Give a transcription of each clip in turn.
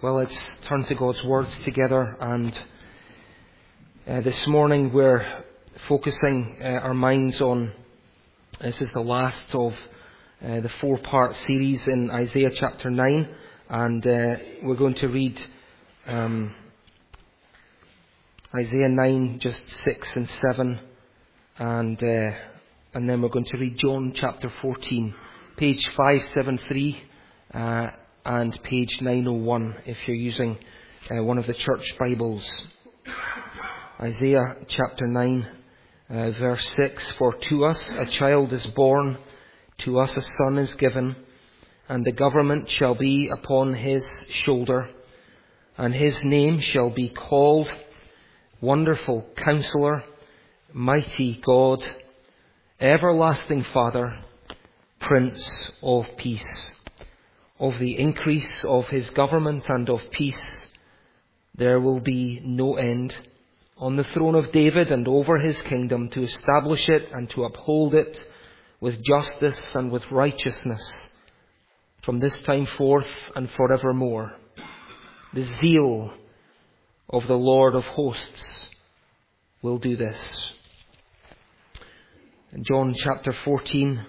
Well, let's turn to God's words together, and this morning we're focusing our minds on, this is the last of the 4-part series in Isaiah chapter 9, and we're going to read Isaiah 9, just 6 and 7, and then we're going to read John chapter 14, page 573, and page 901 if you're using one of the church Bibles. Isaiah chapter 9, verse 6, "For to us a child is born, to us a son is given, and the government shall be upon his shoulder, and his name shall be called Wonderful Counselor, Mighty God, Everlasting Father, Prince of Peace. Of the increase of his government and of peace there will be no end, on the throne of David and over his kingdom, to establish it and to uphold it with justice and with righteousness from this time forth and forevermore. The zeal of the Lord of hosts will do this." In John chapter 14,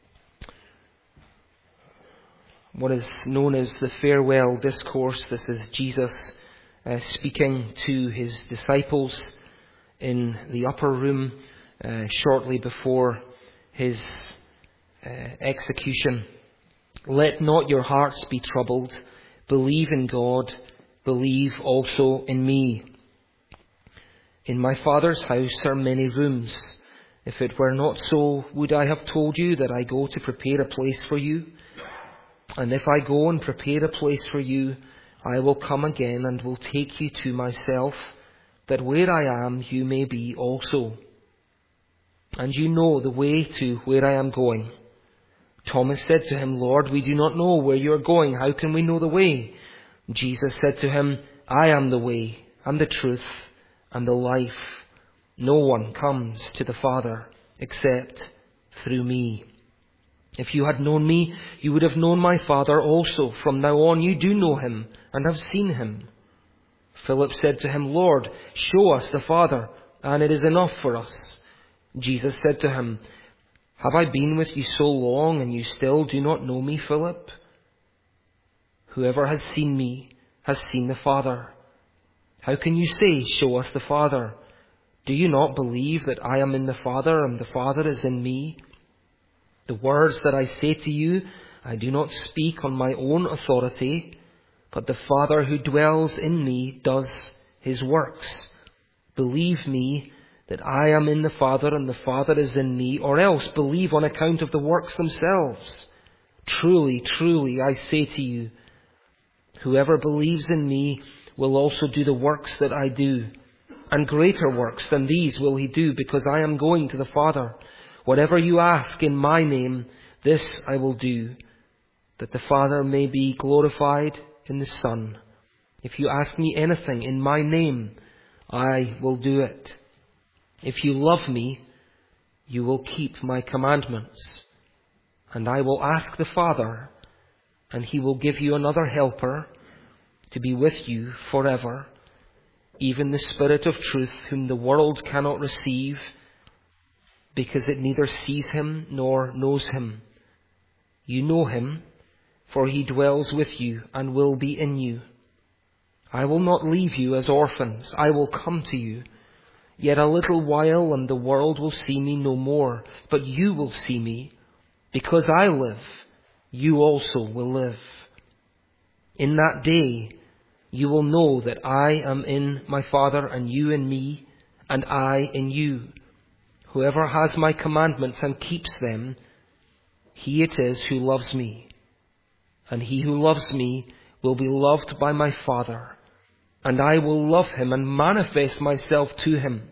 what is known as the farewell discourse. This is Jesus speaking to his disciples in the upper room shortly before his execution. "Let not your hearts be troubled. Believe in God. Believe also in me. In my Father's house are many rooms. If it were not so, would I have told you that I go to prepare a place for you? And if I go and prepare a place for you, I will come again and will take you to myself, that where I am you may be also. And you know the way to where I am going." Thomas said to him, "Lord, we do not know where you are going. How can we know the way?" Jesus said to him, "I am the way and the truth and the life. No one comes to the Father except through me. If you had known me, you would have known my Father also. From now on you do know him and have seen him." Philip said to him, "Lord, show us the Father, and it is enough for us." Jesus said to him, "Have I been with you so long, and you still do not know me, Philip? Whoever has seen me has seen the Father. How can you say, 'Show us the Father'? Do you not believe that I am in the Father, and the Father is in me? The words that I say to you, I do not speak on my own authority, but the Father who dwells in me does his works. Believe me that I am in the Father and the Father is in me, or else believe on account of the works themselves. Truly, truly, I say to you, whoever believes in me will also do the works that I do, and greater works than these will he do, because I am going to the Father. Whatever you ask in my name, this I will do, that the Father may be glorified in the Son. If you ask me anything in my name, I will do it. If you love me, you will keep my commandments. And I will ask the Father, and he will give you another helper to be with you forever, even the Spirit of truth, whom the world cannot receive, because it neither sees him nor knows him. You know him, for he dwells with you and will be in you. I will not leave you as orphans. I will come to you. Yet a little while, and the world will see me no more. But you will see me. Because I live, you also will live. In that day, you will know that I am in my Father, and you in me, and I in you. Whoever has my commandments and keeps them, he it is who loves me. And he who loves me will be loved by my Father, and I will love him and manifest myself to him."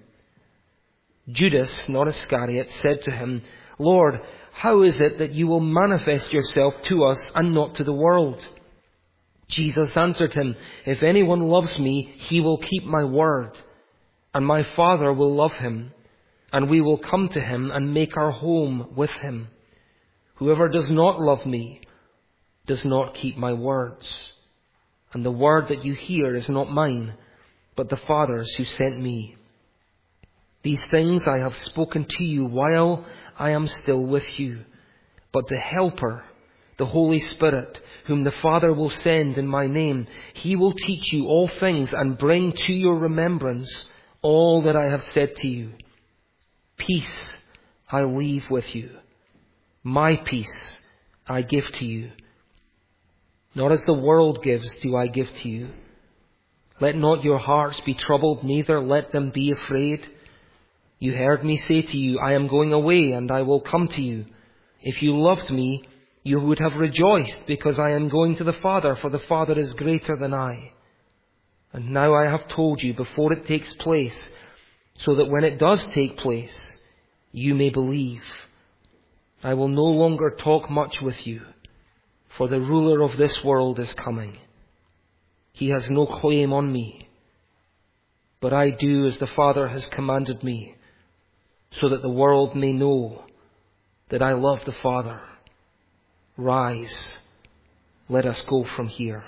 Judas, not Iscariot, said to him, "Lord, how is it that you will manifest yourself to us and not to the world?" Jesus answered him, "If anyone loves me, he will keep my word, and my Father will love him, and we will come to him and make our home with him. Whoever does not love me does not keep my words. And the word that you hear is not mine, but the Father's who sent me. These things I have spoken to you while I am still with you. But the Helper, the Holy Spirit, whom the Father will send in my name, He will teach you all things and bring to your remembrance all that I have said to you. Peace I leave with you. My peace I give to you. Not as the world gives do I give to you. Let not your hearts be troubled, neither let them be afraid. You heard me say to you, I am going away and I will come to you. If you loved me, you would have rejoiced because I am going to the Father, for the Father is greater than I. And now I have told you before it takes place, so that when it does take place, you may believe. I will no longer talk much with you, for the ruler of this world is coming. He has no claim on me, but I do as the Father has commanded me, so that the world may know that I love the Father. Rise, let us go from here.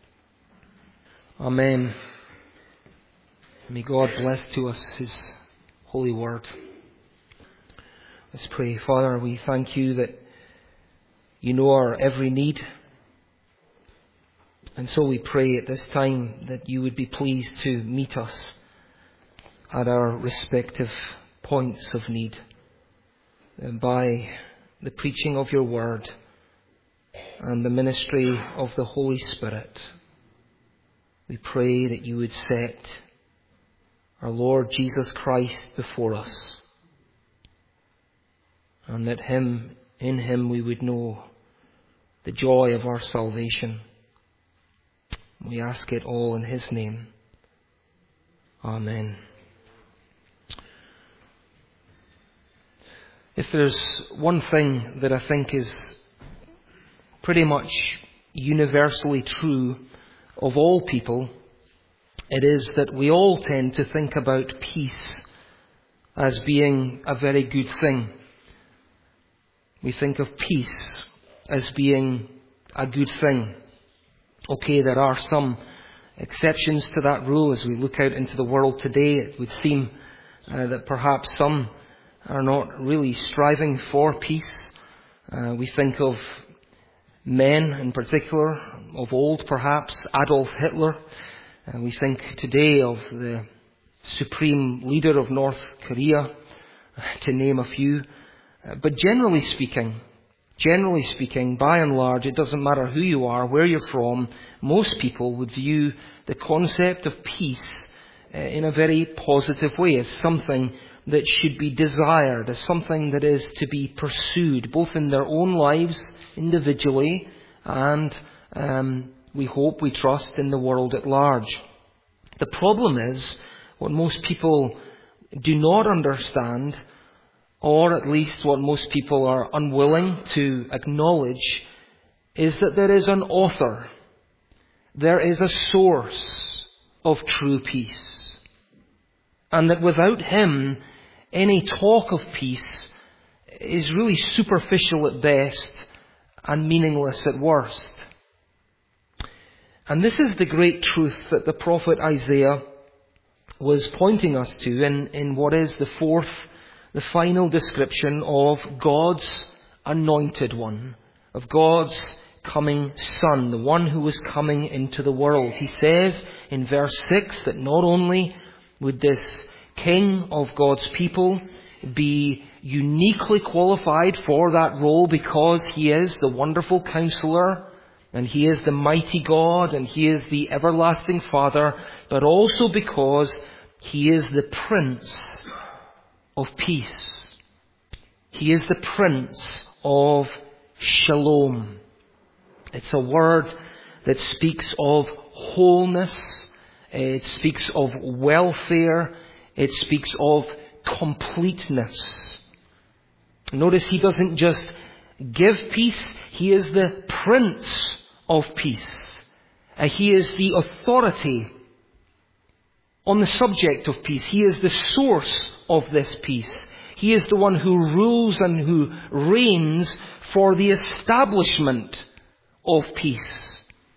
Amen. May God bless to us His holy word. Let's pray. Father, we thank you that you know our every need. And so we pray at this time that you would be pleased to meet us at our respective points of need by the preaching of your word and the ministry of the Holy Spirit. We pray that you would set our Lord Jesus Christ before us, and that in Him we would know the joy of our salvation. We ask it all in His name. Amen. If there's one thing that I think is pretty much universally true of all people, it is that we all tend to think about peace as being a very good thing. We think of peace as being a good thing. Okay, there are some exceptions to that rule. As we look out into the world today, it would seem that perhaps some are not really striving for peace. We think of men in particular, of old perhaps, Adolf Hitler. We think today of the supreme leader of North Korea, to name a few. But generally speaking, by and large, it doesn't matter who you are, where you're from, most people would view the concept of peace in a very positive way, as something that should be desired, as something that is to be pursued, both in their own lives individually and we hope, we trust, in the world at large. The problem is, what most people do not understand, or at least what most people are unwilling to acknowledge, is that there is an author, there is a source of true peace. And that without Him, any talk of peace is really superficial at best and meaningless at worst. And this is the great truth that the prophet Isaiah was pointing us to in what is the final description of God's anointed one, of God's coming Son, the one who was coming into the world. He says in verse 6 that not only would this King of God's people be uniquely qualified for that role because He is the wonderful Counselor, and He is the mighty God, and He is the everlasting Father, but also because He is the Prince of Peace. He is the Prince of Shalom. It's a word that speaks of wholeness, it speaks of welfare, it speaks of completeness. Notice He doesn't just give peace, He is the Prince of Peace. He is the authority on the subject of peace. He is the source of this peace. He is the one who rules and who reigns for the establishment of peace.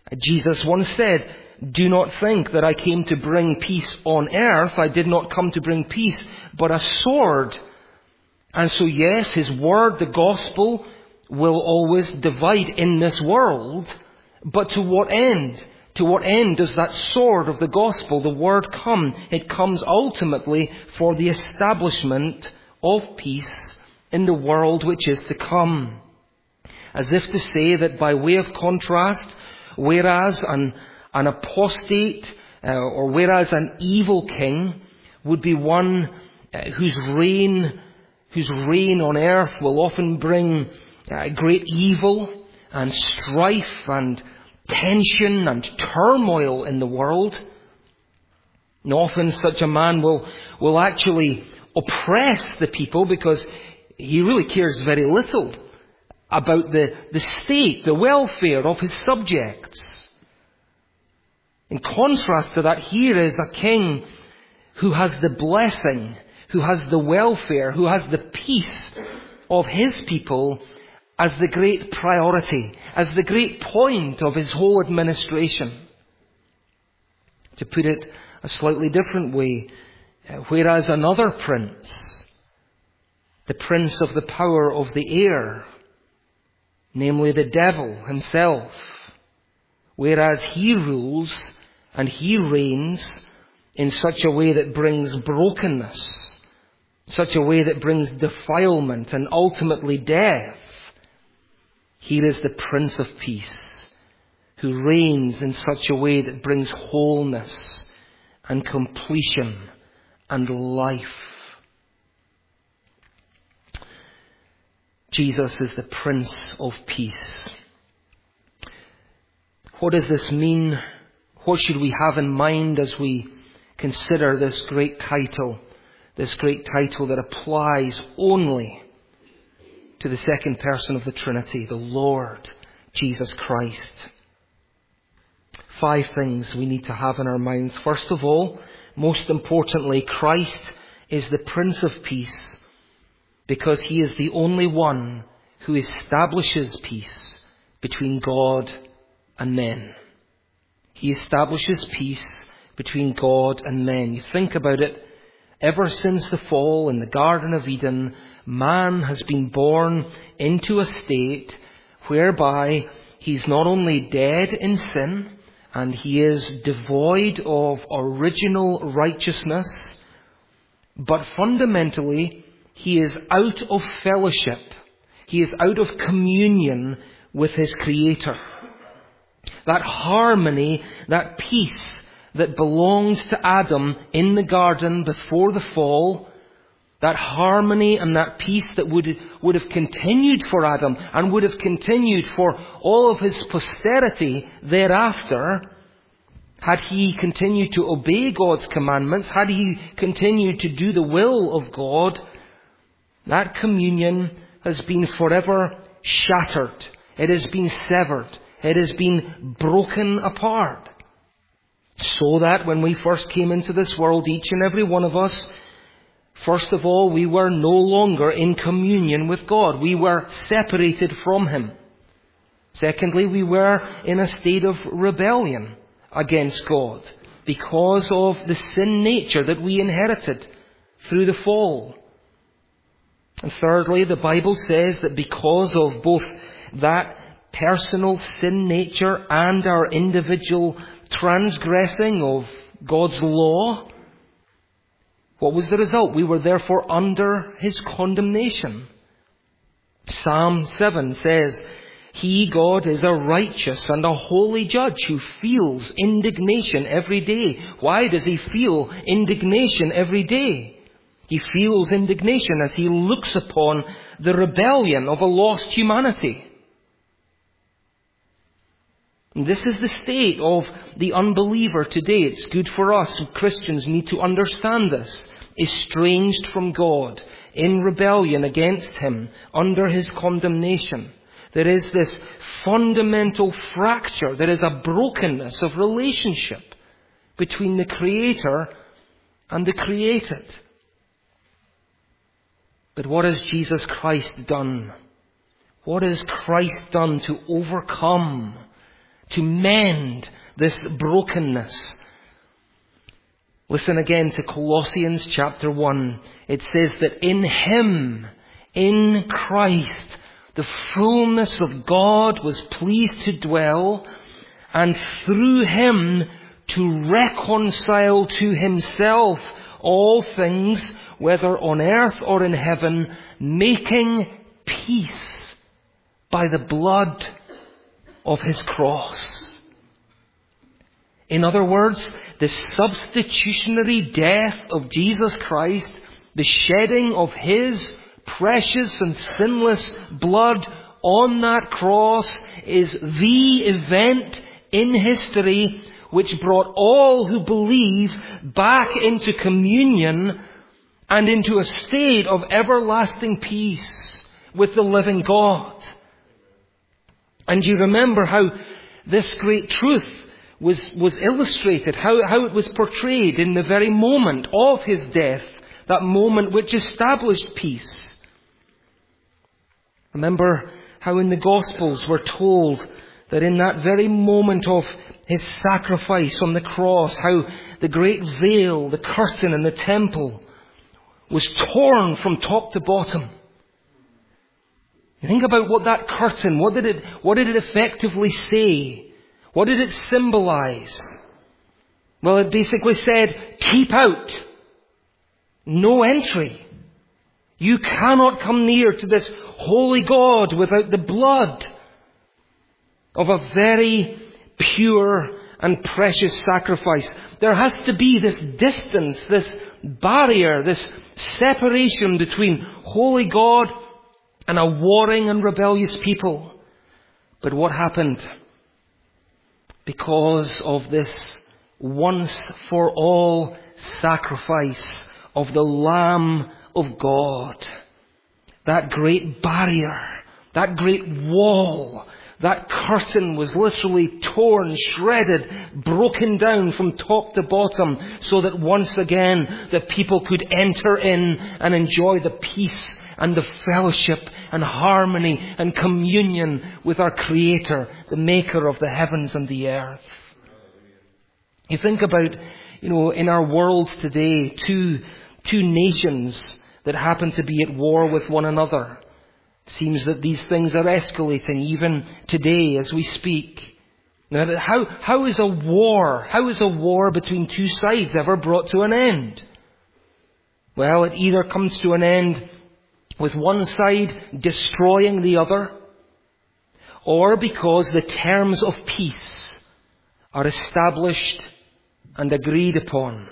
Jesus once said, "Do not think that I came to bring peace on earth. I did not come to bring peace, but a sword." And so yes, His word, the gospel, will always divide in this world. But to what end? To what end does that sword of the gospel, the word, come? It comes ultimately for the establishment of peace in the world which is to come. As if to say that by way of contrast, whereas an apostate or whereas an evil king would be one whose reign on earth will often bring great evil and strife and tension and turmoil in the world. And often such a man will actually oppress the people because he really cares very little about the state, the welfare of his subjects. In contrast to that, here is a king who has the blessing, who has the welfare, who has the peace of his people as the great priority, as the great point of his whole administration. To put it a slightly different way, whereas another prince, the prince of the power of the air, namely the devil himself, whereas he rules and he reigns in such a way that brings brokenness, such a way that brings defilement and ultimately death, here is the Prince of Peace, who reigns in such a way that brings wholeness and completion and life. Jesus is the Prince of Peace. What does this mean? What should we have in mind as we consider this great title that applies only to the second person of the Trinity, the Lord Jesus Christ? 5 things we need to have in our minds. First of all, most importantly, Christ is the Prince of Peace because He is the only one who establishes peace between God and men. He establishes peace between God and men. You think about it, ever since the fall in the Garden of Eden, man has been born into a state whereby he's not only dead in sin and he is devoid of original righteousness, but fundamentally he is out of fellowship. He is out of communion with his Creator. That harmony, that peace that belonged to Adam in the garden before the fall, that harmony and that peace that would have continued for Adam and would have continued for all of his posterity thereafter, had he continued to obey God's commandments, had he continued to do the will of God, that communion has been forever shattered. It has been severed. It has been broken apart. So that when we first came into this world, each and every one of us, first of all, we were no longer in communion with God. We were separated from Him. Secondly, we were in a state of rebellion against God because of the sin nature that we inherited through the fall. And thirdly, the Bible says that because of both that personal sin nature and our individual transgressing of God's law, what was the result? We were therefore under His condemnation. Psalm 7 says, He, God, is a righteous and a holy judge who feels indignation every day. Why does He feel indignation every day? He feels indignation as He looks upon the rebellion of a lost humanity. And this is the state of the unbeliever today. It's good for us. Christians need to understand this. Estranged from God, in rebellion against Him, under His condemnation. There is this fundamental fracture. There is a brokenness of relationship between the Creator and the created. But what has Jesus Christ done? What has Christ done to overcome to mend this brokenness. Listen again to Colossians chapter 1. It says that in Him, in Christ, the fullness of God was pleased to dwell, and through Him to reconcile to Himself all things, whether on earth or in heaven, making peace by the blood of His cross. In other words, the substitutionary death of Jesus Christ, the shedding of His precious and sinless blood on that cross, is the event in history which brought all who believe back into communion and into a state of everlasting peace with the living God. And you remember how this great truth was illustrated, how it was portrayed in the very moment of His death, that moment which established peace. Remember how in the Gospels we're told that in that very moment of His sacrifice on the cross, how the great veil, the curtain in the temple, was torn from top to bottom. You think about what that curtain, what did it effectively say? What did it symbolize? Well, it basically said, keep out. No entry. You cannot come near to this holy God without the blood of a very pure and precious sacrifice. There has to be this distance, this barrier, this separation between holy God and a warring and rebellious people. But what happened? Because of this once for all sacrifice of the Lamb of God, that great barrier, that great wall, that curtain was literally torn, shredded, broken down from top to bottom, so that once again the people could enter in and enjoy the peace and the fellowship and harmony and communion with our Creator, the Maker of the heavens and the earth. You think about, in our world today, two nations that happen to be at war with one another. It seems that these things are escalating even today as we speak. Now, how is a war between two sides ever brought to an end? Well, it either comes to an end with one side destroying the other, or because the terms of peace are established and agreed upon.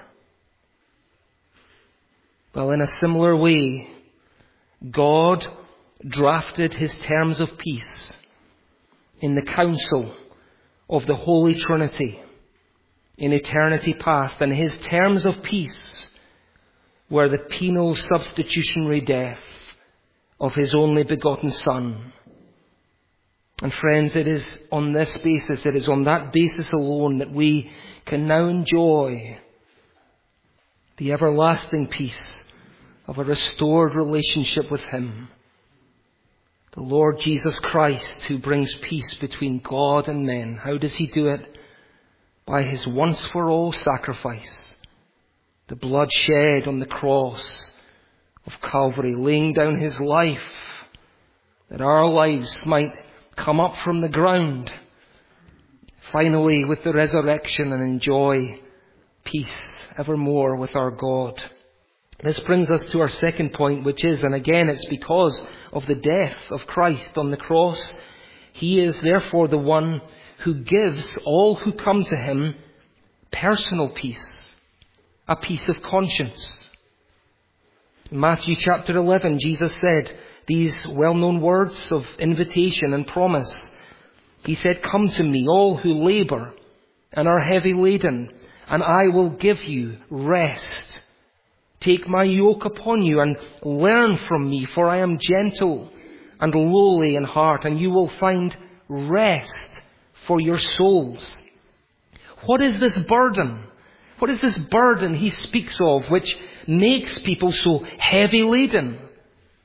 Well, in a similar way, God drafted His terms of peace in the council of the Holy Trinity in eternity past, and His terms of peace were the penal substitutionary death of His only begotten Son. And friends, it is on this basis, it is on that basis alone that we can now enjoy the everlasting peace of a restored relationship with Him. The Lord Jesus Christ, who brings peace between God and men. How does He do it? By His once-for-all sacrifice. The blood shed on the cross of Calvary, laying down His life that our lives might come up from the ground, finally with the resurrection, and enjoy peace evermore with our God. This brings us to our second point, which is, and again it's because of the death of Christ on the cross, He is therefore the one who gives all who come to Him personal peace, a peace of conscience. In Matthew chapter 11, Jesus said these well-known words of invitation and promise. He said, "Come to me, all who labour and are heavy laden, and I will give you rest. Take my yoke upon you and learn from me, for I am gentle and lowly in heart, and you will find rest for your souls." What is this burden? What is this burden He speaks of which makes people so heavy laden?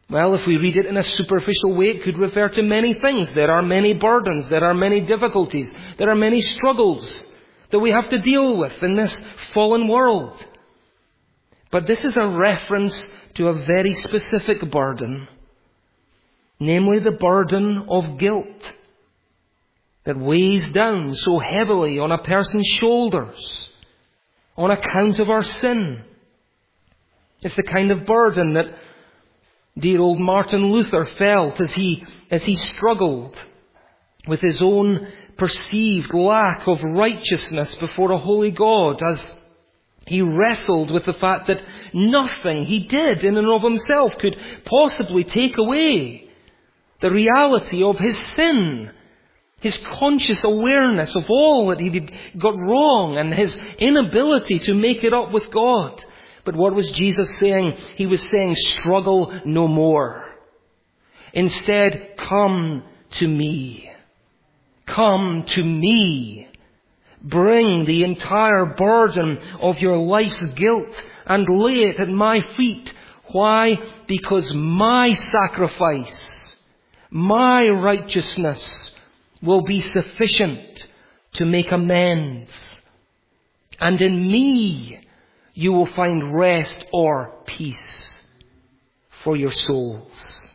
Well, if we read it in a superficial way, it could refer to many things. There are many burdens, there are many difficulties, there are many struggles that we have to deal with in this fallen world. But this is a reference to a very specific burden, namely the burden of guilt that weighs down so heavily on a person's shoulders on account of our sin. It's the kind of burden that dear old Martin Luther felt as he struggled with his own perceived lack of righteousness before a holy God, as he wrestled with the fact that nothing he did in and of himself could possibly take away the reality of his sin, his conscious awareness of all that he had got wrong and his inability to make it up with God. But what was Jesus saying? He was saying, struggle no more. Instead, come to me. Come to me. Bring the entire burden of your life's guilt and lay it at my feet. Why? Because my sacrifice, my righteousness will be sufficient to make amends. And in me, you will find rest or peace for your souls.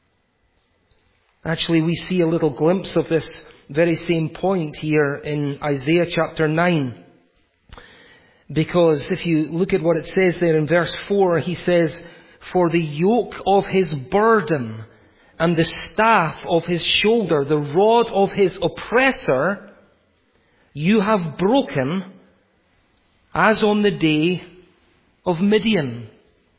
Actually, we see a little glimpse of this very same point here in Isaiah chapter 9. Because if you look at what it says there in verse 4, he says, for the yoke of his burden and the staff of his shoulder, the rod of his oppressor, you have broken as on the day of Midian.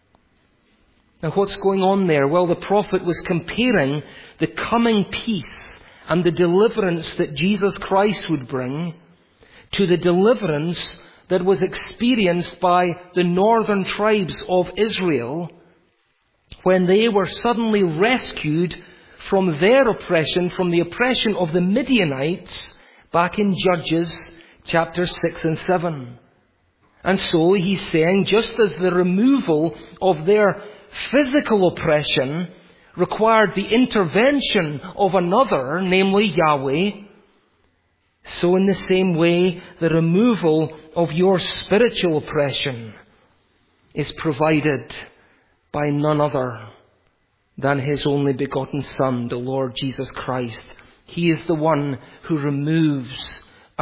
Now what's going on there? Well, the prophet was comparing the coming peace and the deliverance that Jesus Christ would bring to the deliverance that was experienced by the northern tribes of Israel when they were suddenly rescued from their oppression, from the oppression of the Midianites, back in Judges chapter 6 and 7. And so he's saying, just as the removal of their physical oppression required the intervention of another, namely Yahweh, so in the same way, the removal of your spiritual oppression is provided by none other than his only begotten Son, the Lord Jesus Christ. He is the one who removes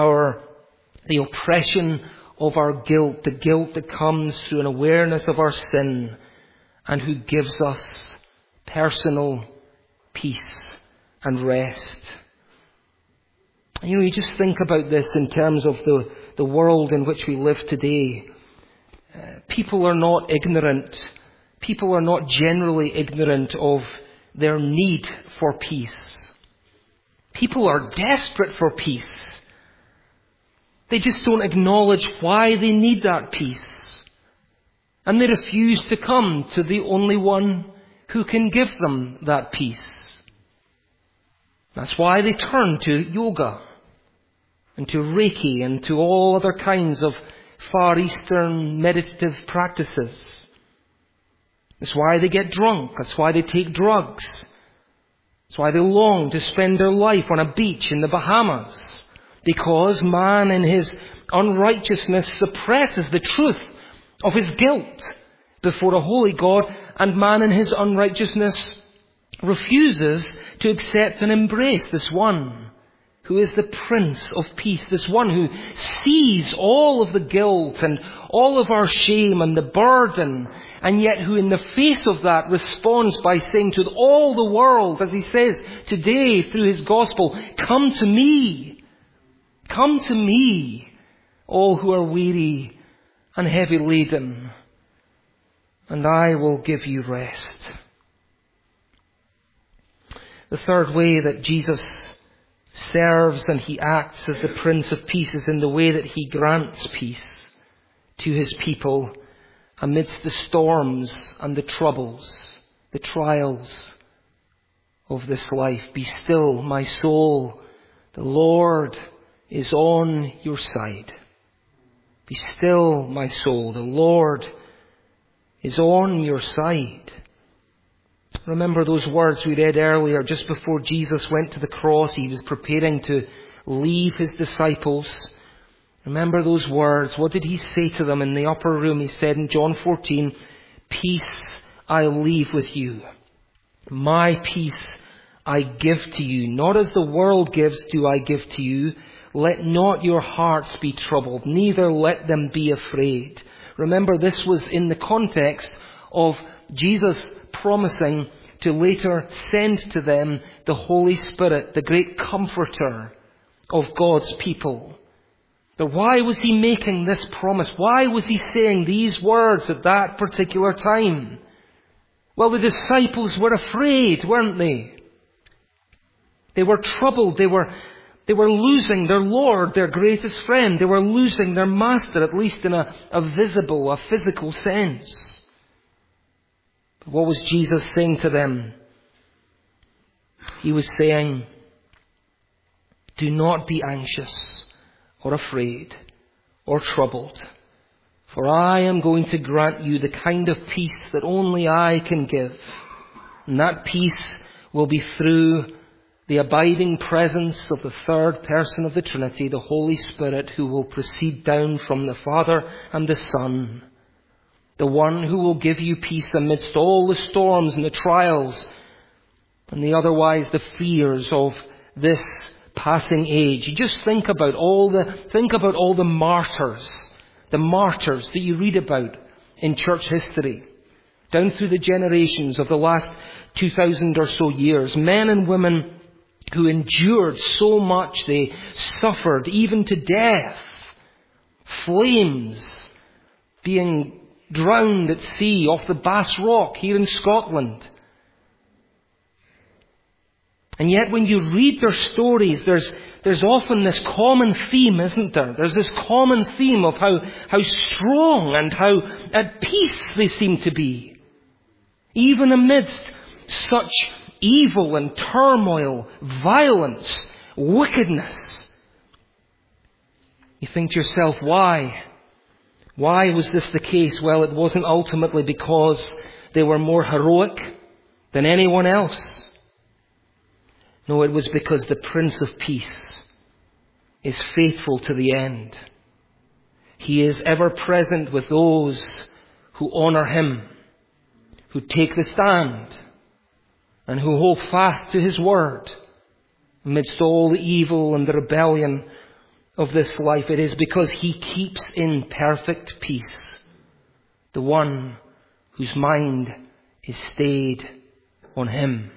the oppression of our guilt, the guilt that comes through an awareness of our sin, and who gives us personal peace and rest. You just think about this in terms of the world in which we live today. People are not ignorant. People are not generally ignorant of their need for peace. People are desperate for peace. They just don't acknowledge why they need that peace. And they refuse to come to the only one who can give them that peace. That's why they turn to yoga and to Reiki and to all other kinds of Far Eastern meditative practices. That's why they get drunk. That's why they take drugs. That's why they long to spend their life on a beach in the Bahamas. Because man in his unrighteousness suppresses the truth of his guilt before a holy God, and man in his unrighteousness refuses to accept and embrace this one who is the Prince of Peace, this one who sees all of the guilt and all of our shame and the burden, and yet who in the face of that responds by saying to all the world, as he says today through his gospel, come to me, all who are weary and heavy laden, and I will give you rest. The third way that Jesus serves and he acts as the Prince of Peace is in the way that he grants peace to his people amidst the storms and the troubles, the trials of this life. Be still, my soul, the Lord is on your side. Be still, my soul, the Lord is on your side. Remember those words we read earlier, just before Jesus went to the cross. He was preparing to leave his disciples. Remember those words. What did he say to them in the upper room? He said in John 14, "Peace I leave with you. My peace I give to you. Not as the world gives do I give to you. Let not your hearts be troubled, neither let them be afraid." Remember, this was in the context of Jesus promising to later send to them the Holy Spirit, the great comforter of God's people. But why was he making this promise? Why was he saying these words at that particular time? Well, the disciples were afraid, weren't they? They were troubled. They were losing their Lord, their greatest friend. They were losing their master, at least in a visible, a physical sense. But what was Jesus saying to them? He was saying, "Do not be anxious or afraid or troubled, for I am going to grant you the kind of peace that only I can give. And that peace will be through the abiding presence of the third person of the Trinity, the Holy Spirit, who will proceed down from the Father and the Son. The one who will give you peace amidst all the storms and the trials and the fears of this passing age." You just think about all the martyrs that you read about in church history, down through the generations of the last 2,000 or so years. Men and women who endured so much, they suffered even to death. Flames, being drowned at sea off the Bass Rock here in Scotland. And yet when you read their stories, there's often this common theme, isn't there? There's this common theme of how strong and how at peace they seem to be, even amidst such evil and turmoil, violence, wickedness. You think to yourself, why? Why was this the case? Well, it wasn't ultimately because they were more heroic than anyone else. No, it was because the Prince of Peace is faithful to the end. He is ever present with those who honor him, who take the stand, and who hold fast to his word amidst all the evil and the rebellion of this life. It is because he keeps in perfect peace the one whose mind is stayed on him.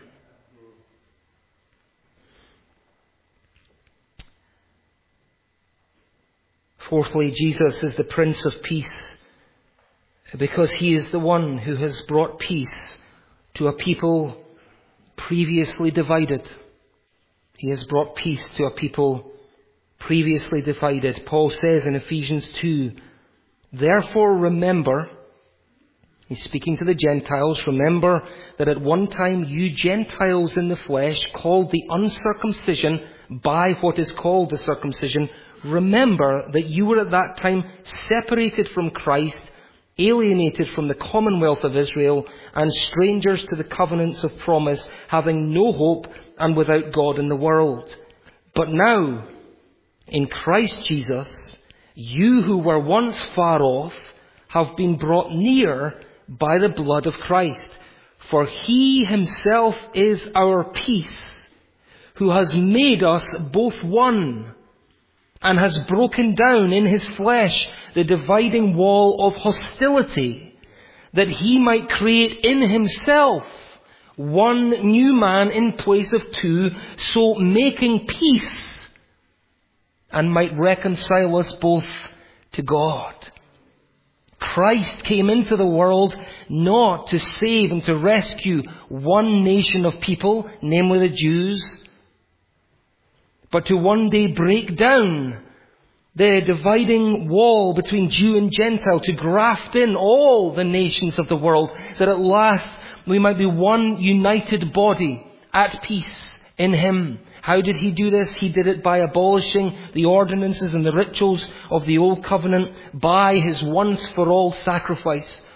Fourthly, Jesus is the Prince of Peace because he is the one who has brought peace to a people previously divided. He has brought peace to a people previously divided. Paul says in Ephesians 2, "Therefore remember," he's speaking to the Gentiles, "remember that at one time you Gentiles in the flesh, called the uncircumcision by what is called the circumcision, remember that you were at that time separated from Christ, alienated from the commonwealth of Israel, and strangers to the covenants of promise, having no hope and without God in the world. But now, in Christ Jesus, you who were once far off have been brought near by the blood of Christ. For he himself is our peace, who has made us both one, and has broken down in his flesh the dividing wall of hostility, that he might create in himself one new man in place of two, so making peace, and might reconcile us both to God." Christ came into the world not to save and to rescue one nation of people, namely the Jews, but to one day break down the dividing wall between Jew and Gentile, to graft in all the nations of the world, that at last we might be one united body at peace in him. How did he do this? He did it by abolishing the ordinances and the rituals of the old covenant, by his once for all sacrifice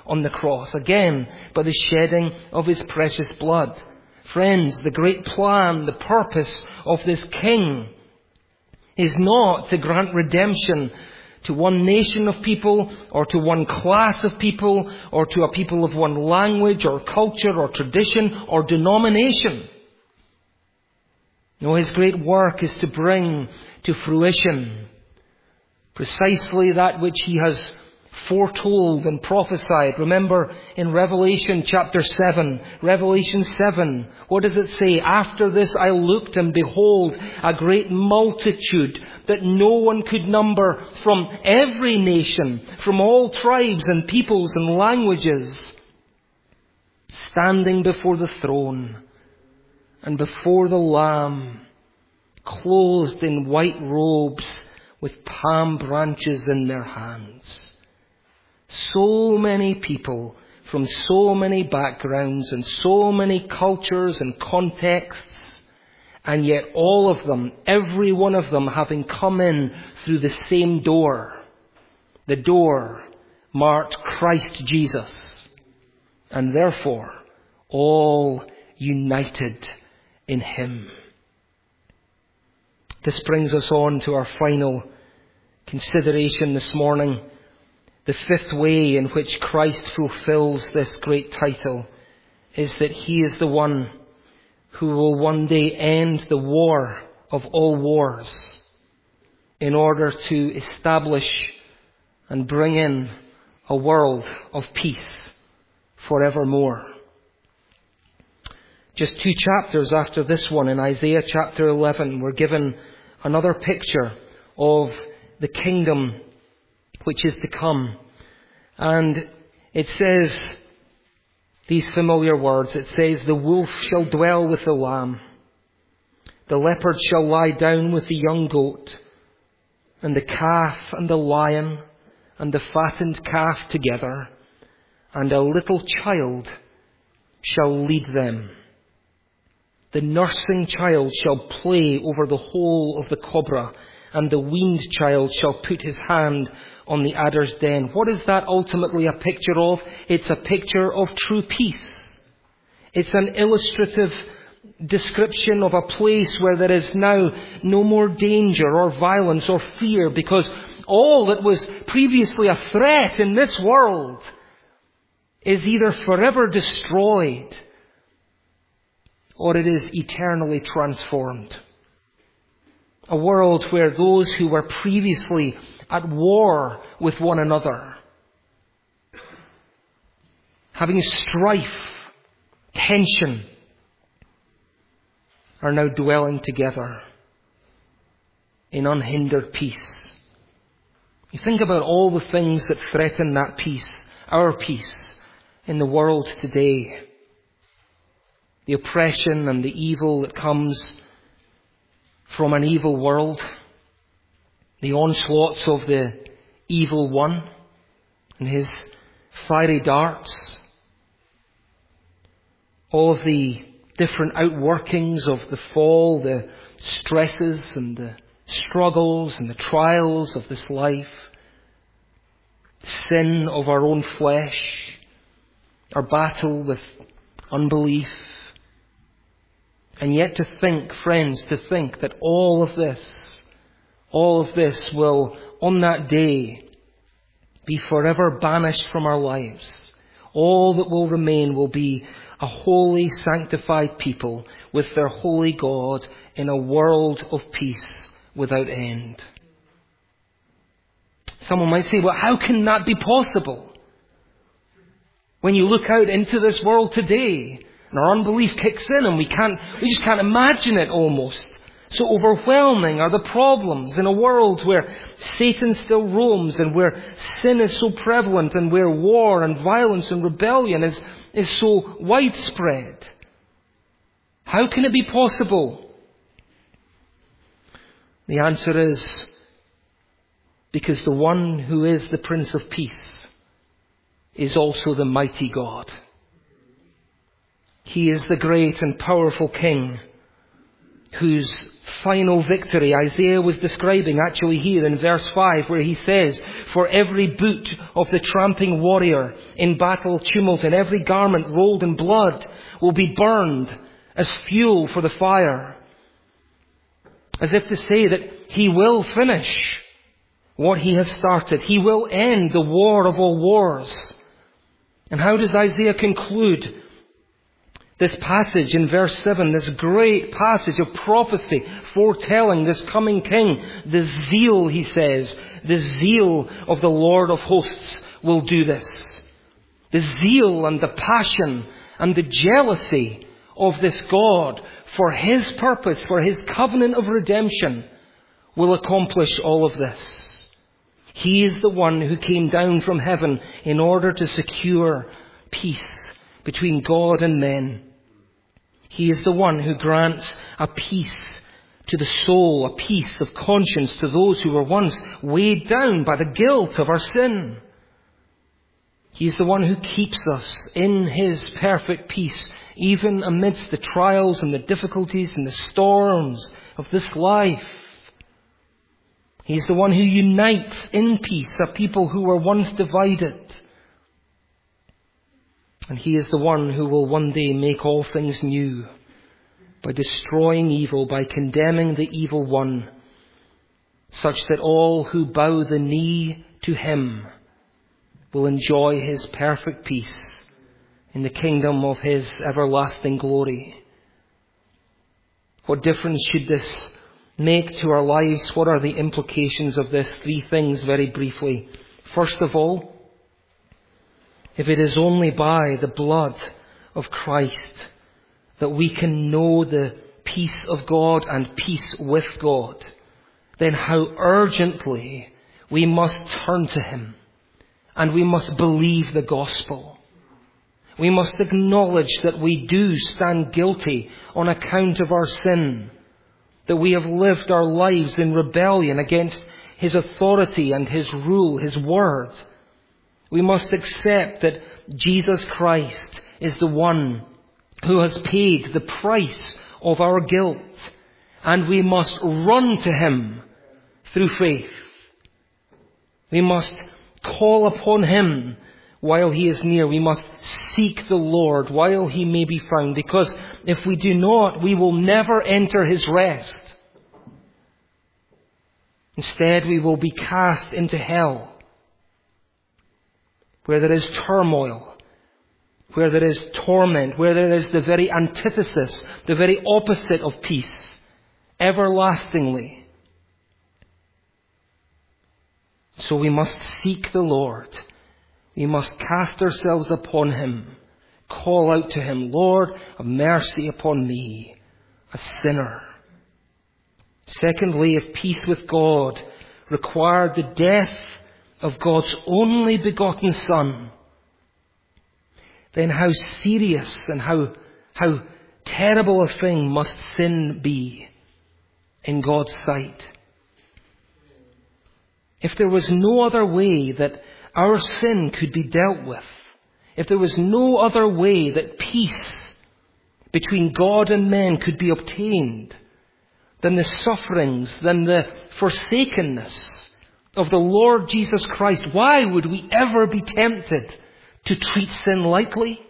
on the cross, again by the shedding of his precious blood. Friends, the great plan, the purpose of this King is not to grant redemption to one nation of people, or to one class of people, or to a people of one language or culture or tradition or denomination. No, his great work is to bring to fruition precisely that which he has foretold and prophesied. Remember in Revelation chapter 7, what does it say? After this I looked, and behold, a great multitude that no one could number, from every nation, from all tribes and peoples and languages, standing before the throne and before the Lamb, clothed in white robes with palm branches in their hands. So many people from so many backgrounds and so many cultures and contexts, and yet all of them, every one of them, having come in through the same door. The door marked Christ Jesus, and therefore all united in him. This brings us on to our final consideration this morning. The fifth way in which Christ fulfills this great title is that he is the one who will one day end the war of all wars in order to establish and bring in a world of peace forevermore. Just 2 chapters after this one, in Isaiah chapter 11, we're given another picture of the kingdom which is to come. And it says these familiar words. It says, the wolf shall dwell with the lamb. The leopard shall lie down with the young goat. And the calf and the lion and the fattened calf together. And a little child shall lead them. The nursing child shall play over the hole of the cobra, and the weaned child shall put his hand on the adder's den. What is that ultimately a picture of? It's a picture of true peace. It's an illustrative description of a place where there is now no more danger or violence or fear, because all that was previously a threat in this world is either forever destroyed or it is eternally transformed. A world where those who were previously at war with one another, having strife, tension, are now dwelling together in unhindered peace. You think about all the things that threaten that peace, our peace, in the world today. The oppression and the evil that comes from an evil world. The onslaughts of the evil one and his fiery darts. All of the different outworkings of the fall, the stresses and the struggles and the trials of this life. Sin of our own flesh. Our battle with unbelief. And yet to think, friends, that all of this will, on that day, be forever banished from our lives. All that will remain will be a holy, sanctified people with their holy God in a world of peace without end. Someone might say, well, how can that be possible? When you look out into this world today, and our unbelief kicks in and we just can't imagine it almost. So overwhelming are the problems in a world where Satan still roams and where sin is so prevalent and where war and violence and rebellion is so widespread. How can it be possible? The answer is because the one who is the Prince of Peace is also the mighty God. He is the great and powerful King. whose final victory Isaiah was describing actually here in verse 5, where he says, "For every boot of the tramping warrior in battle tumult and every garment rolled in blood will be burned as fuel for the fire." As if to say that he will finish what he has started. He will end the war of all wars. And how does Isaiah conclude this passage in verse 7, this great passage of prophecy foretelling this coming king? The zeal, he says, the zeal of the Lord of hosts will do this. The zeal and the passion and the jealousy of this God for His purpose, for His covenant of redemption, will accomplish all of this. He is the one who came down from heaven in order to secure peace between God and men. He is the one who grants a peace to the soul, a peace of conscience to those who were once weighed down by the guilt of our sin. He is the one who keeps us in His perfect peace, even amidst the trials and the difficulties and the storms of this life. He is the one who unites in peace a people who were once divided. And He is the one who will one day make all things new by destroying evil, by condemning the evil one, such that all who bow the knee to Him will enjoy His perfect peace in the kingdom of His everlasting glory. What difference should this make to our lives? What are the implications of this? 3 things very briefly. First of all, if it is only by the blood of Christ that we can know the peace of God and peace with God, then how urgently we must turn to Him and we must believe the gospel. We must acknowledge that we do stand guilty on account of our sin, that we have lived our lives in rebellion against His authority and His rule, His word. We must accept that Jesus Christ is the one who has paid the price of our guilt, and we must run to Him through faith. We must call upon Him while He is near. We must seek the Lord while He may be found, because if we do not, we will never enter His rest. Instead, we will be cast into hell, where there is turmoil, where there is torment, where there is the very antithesis, the very opposite of peace, everlastingly. So we must seek the Lord. We must cast ourselves upon Him, call out to Him, "Lord, have mercy upon me, a sinner." Secondly, if peace with God required the death of God's only begotten Son, then how serious and how terrible a thing must sin be in God's sight. If there was no other way that our sin could be dealt with, if there was no other way that peace between God and men could be obtained than the sufferings, than the forsakenness of the Lord Jesus Christ, why would we ever be tempted to treat sin lightly?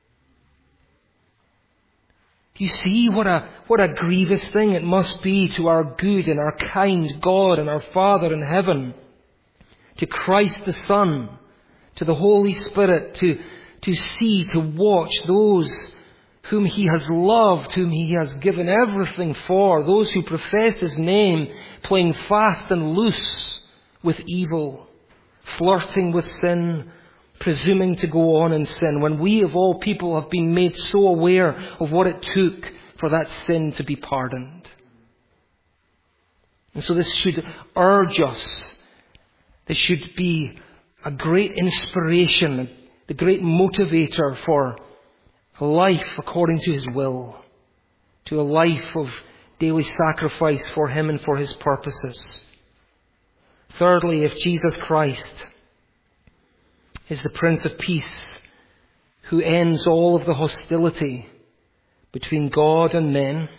Do you see what a grievous thing it must be to our good and our kind God and our Father in heaven, to Christ the Son, to the Holy Spirit, to see, to watch those whom He has loved, whom He has given everything for, those who profess His name, playing fast and loose with evil, flirting with sin, presuming to go on in sin, when we of all people have been made so aware of what it took for that sin to be pardoned. And so this should urge us. This should be a great inspiration, the great motivator for a life according to His will, to a life of daily sacrifice for Him and for His purposes. Thirdly, if Jesus Christ is the Prince of Peace who ends all of the hostility between God and men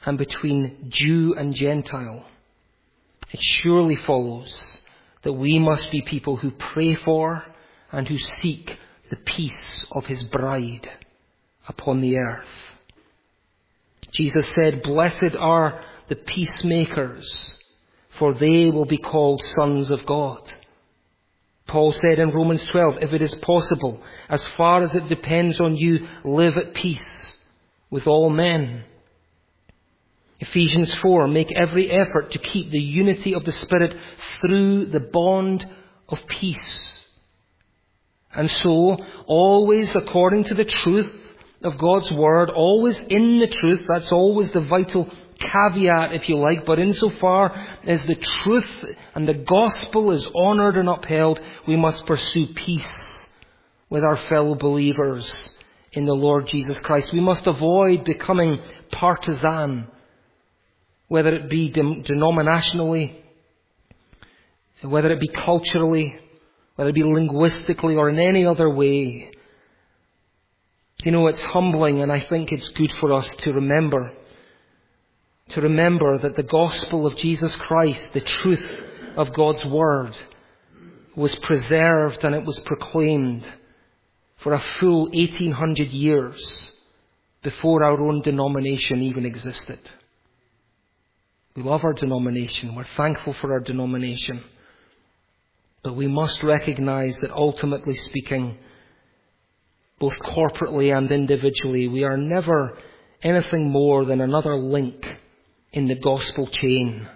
and between Jew and Gentile, it surely follows that we must be people who pray for and who seek the peace of his bride upon the earth. Jesus said, "Blessed are the peacemakers, for they will be called sons of God." Paul said in Romans 12, "If it is possible, as far as it depends on you, live at peace with all men." Ephesians 4, "Make every effort to keep the unity of the Spirit through the bond of peace." And so, always according to the truth of God's Word, always in the truth, that's always the vital caveat, if you like, but insofar as the truth and the gospel is honoured and upheld, we must pursue peace with our fellow believers in the Lord Jesus Christ. We must avoid becoming partisan, whether it be denominationally, whether it be culturally, whether it be linguistically or in any other way. You know, it's humbling, and I think it's good for us to remember that the gospel of Jesus Christ, the truth of God's Word, was preserved and it was proclaimed for a full 1800 years before our own denomination even existed. We love our denomination. We're thankful for our denomination. But we must recognize that ultimately speaking, both corporately and individually, we are never anything more than another link in the gospel chain.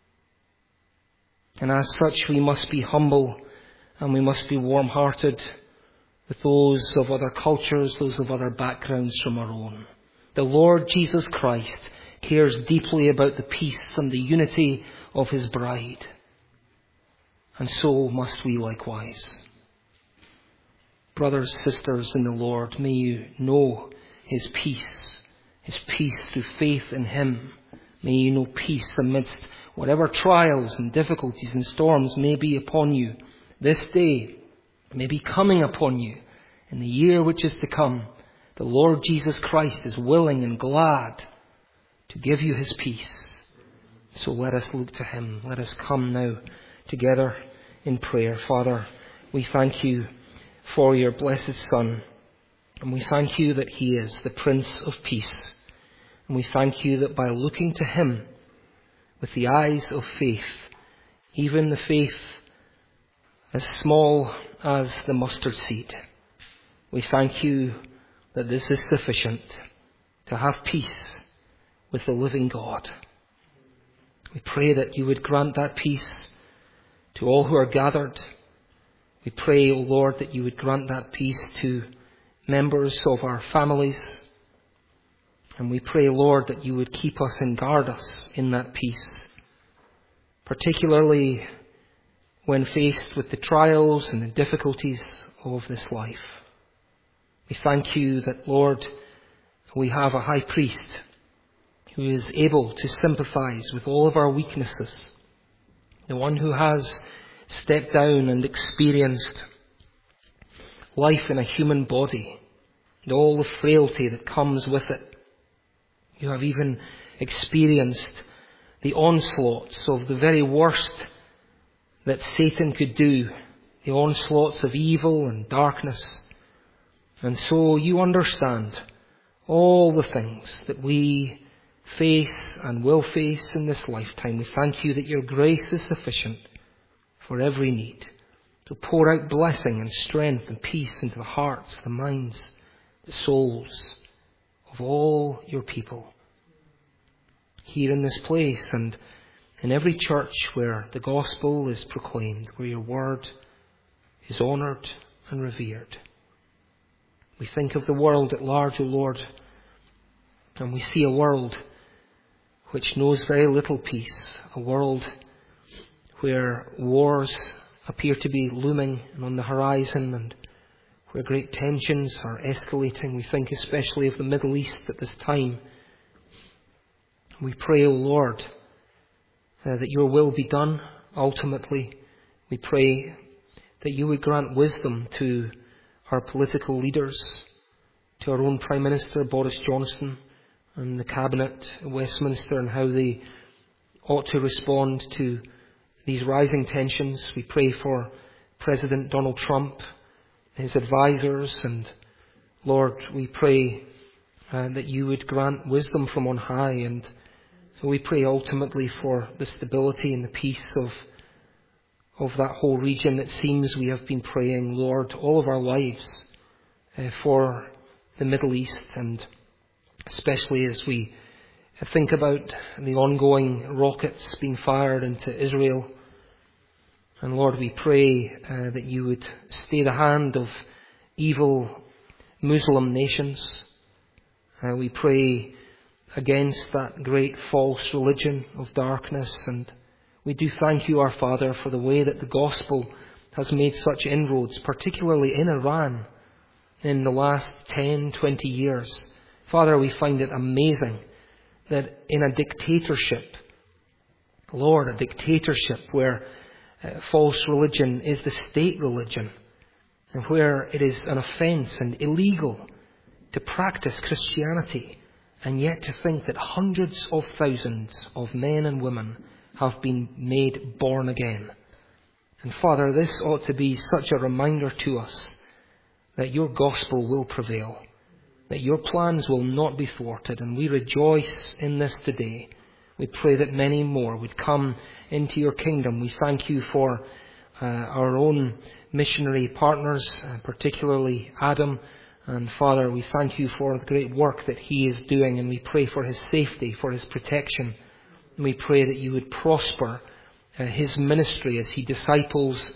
And as such, we must be humble and we must be warm-hearted with those of other cultures, those of other backgrounds from our own. The Lord Jesus Christ cares deeply about the peace and the unity of his bride. And so must we likewise. Brothers, sisters in the Lord, may you know his peace through faith in him. May you know peace amidst whatever trials and difficulties and storms may be upon you this day, may be coming upon you in the year which is to come. The Lord Jesus Christ is willing and glad to give you his peace. So let us look to him. Let us come now together in prayer. Father, we thank you for your blessed Son, and we thank you that he is the Prince of Peace. And we thank you that by looking to him with the eyes of faith, even the faith as small as the mustard seed, we thank you that this is sufficient to have peace with the living God. We pray that you would grant that peace to all who are gathered. We pray, O Lord, that you would grant that peace to members of our families. And we pray, Lord, that you would keep us and guard us in that peace, particularly when faced with the trials and the difficulties of this life. We thank you that, Lord, we have a high priest who is able to sympathize with all of our weaknesses, the one who has stepped down and experienced life in a human body and all the frailty that comes with it. You have even experienced the onslaughts of the very worst that Satan could do, the onslaughts of evil and darkness. And so you understand all the things that we face and will face in this lifetime. We thank you that your grace is sufficient for every need, to pour out blessing and strength and peace into the hearts, the minds, the souls of all your people here in this place and in every church where the gospel is proclaimed, where your word is honoured and revered. We think of the world at large, O Lord, and we see a world which knows very little peace, a world where wars appear to be looming and on the horizon, and where great tensions are escalating. We think especially of the Middle East at this time. We pray, O Lord, that your will be done ultimately. We pray that you would grant wisdom to our political leaders, to our own Prime Minister Boris Johnson, and the Cabinet at Westminster and how they ought to respond to these rising tensions. We pray for President Donald Trump, his advisors, and Lord, we pray that you would grant wisdom from on high, and so we pray ultimately for the stability and the peace of that whole region. It seems we have been praying, Lord, all of our lives for the Middle East, and especially as we think about the ongoing rockets being fired into Israel. And Lord, we pray that you would stay the hand of evil Muslim nations. We pray against that great false religion of darkness, and we do thank you, our Father, for the way that the gospel has made such inroads, particularly in Iran, in the last 10, 20 years. Father, we find it amazing that in a dictatorship, Lord, a dictatorship where false religion is the state religion, and where it is an offence and illegal to practice Christianity, and yet to think that hundreds of thousands of men and women have been made born again. And Father, this ought to be such a reminder to us that your gospel will prevail, that your plans will not be thwarted, and we rejoice in this today. We pray that many more would come into your kingdom. We thank you for our own missionary partners, particularly Adam. And Father, we thank you for the great work that he is doing, and we pray for his safety, for his protection. And we pray that you would prosper his ministry as he disciples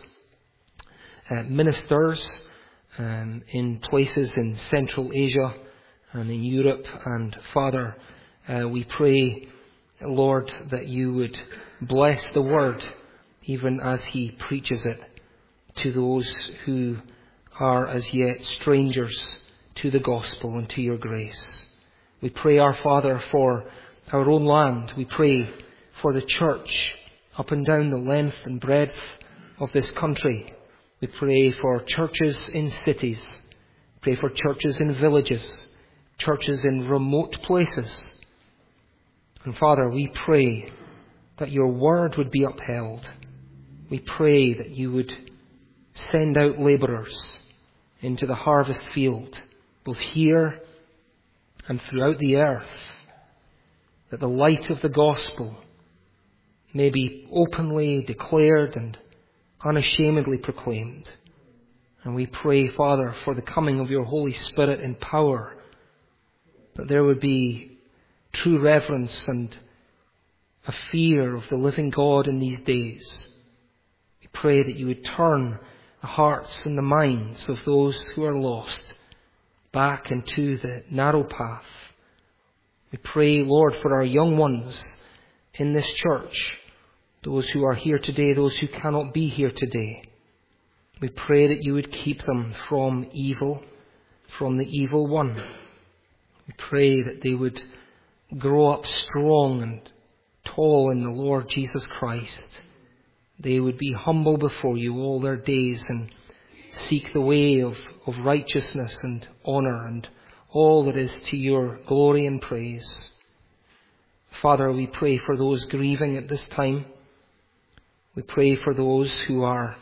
ministers in places in Central Asia and in Europe. And Father, we pray, Lord, that you would bless the word even as he preaches it to those who are as yet strangers to the gospel and to your grace. We pray, our Father, for our own land. We pray for the church up and down the length and breadth of this country. We pray for churches in cities. Pray for churches in villages, churches in remote places. And Father, we pray that your word would be upheld. We pray that you would send out labourers into the harvest field, both here and throughout the earth, that the light of the gospel may be openly declared and unashamedly proclaimed. And we pray, Father, for the coming of your Holy Spirit in power, that there would be true reverence and a fear of the living God in these days. We pray that you would turn the hearts and the minds of those who are lost back into the narrow path. We pray, Lord, for our young ones in this church, those who are here today, those who cannot be here today. We pray that you would keep them from evil, from the evil one. We pray that they would grow up strong and tall in the Lord Jesus Christ. They would be humble before you all their days and seek the way of righteousness and honour and all that is to your glory and praise. Father, we pray for those grieving at this time. We pray for those who are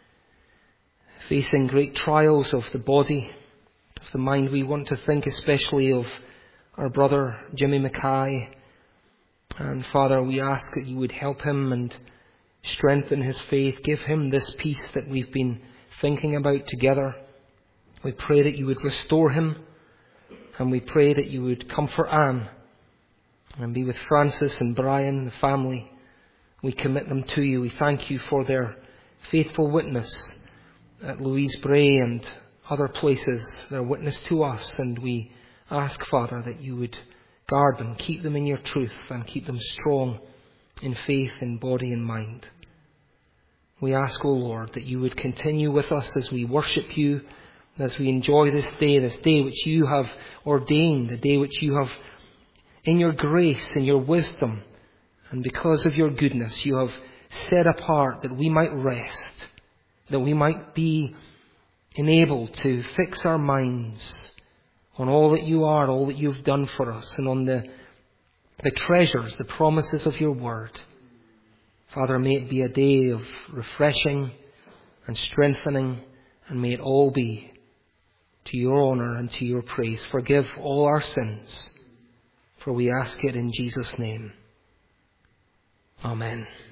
facing great trials of the body, of the mind. We want to think especially of our brother Jimmy Mackay. And Father, we ask that you would help him and strengthen his faith. Give him this peace that we've been thinking about together. We pray that you would restore him, and we pray that you would comfort Anne and be with Francis and Brian, the family. We commit them to you. We thank you for their faithful witness at Louise Bray and other places, their witness to us. And we ask, Father, that you would guard them, keep them in your truth, and keep them strong in faith, in body and mind. We ask, O Lord, that you would continue with us as we worship you, as we enjoy this day which you have ordained, the day which you have, in your grace and your wisdom, and because of your goodness, you have set apart that we might rest, that we might be enabled to fix our minds on all that you are, all that you've done for us, and on the treasures, the promises of your word. Father, may it be a day of refreshing and strengthening, and may it all be to your honour and to your praise. Forgive all our sins, for we ask it in Jesus' name. Amen.